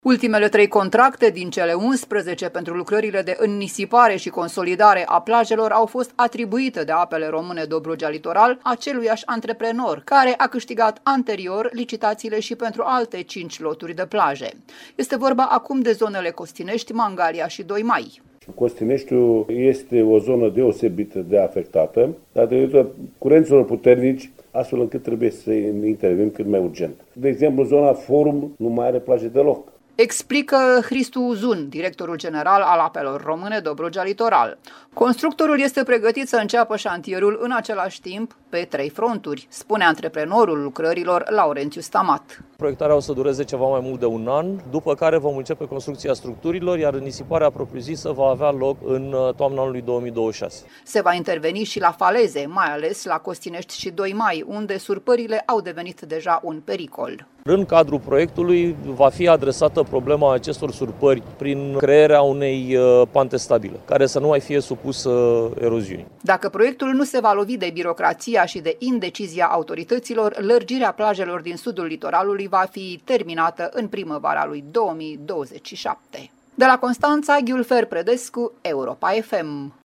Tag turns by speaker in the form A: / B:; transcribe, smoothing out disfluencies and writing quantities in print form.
A: Ultimele 3 contracte din cele 11 pentru lucrările de înnisipare și consolidare a plajelor au fost atribuite de Apele Române Dobrogea Litoral aceluiași antreprenor, care a câștigat anterior licitațiile și pentru alte 5 loturi de plaje. Este vorba acum de zonele Costinești, Mangalia și Doi-Mai.
B: Costineștiul este o zonă deosebită de afectată, datorită curenților puternici, astfel încât trebuie să intervenim cât mai urgent. De exemplu, zona Forum nu mai are plaje deloc.
A: Explică Hristu Uzun, directorul general al Apelor Române Dobrogea Litoral. Constructorul este pregătit să înceapă șantierul în același timp pe 3 fronturi, spune antreprenorul lucrărilor Laurențiu Stamat.
C: Proiectarea o să dureze ceva mai mult de un an, după care vom începe construcția structurilor, iar nisiparea propriu-zisă va avea loc în toamna anului 2026.
A: Se va interveni și la faleze, mai ales la Costinești și Doi-Mai, unde surpările au devenit deja un pericol.
C: În cadrul proiectului va fi adresată problema acestor surpări prin crearea unei pante stabile, care să nu mai fie supusă eroziunii.
A: Dacă proiectul nu se va lovi de birocrația și de indecizia autorităților, lărgirea plajelor din sudul litoralului va fi terminată în primăvara lui 2027. De la Constanța, Ghiulfer Predescu, Europa FM.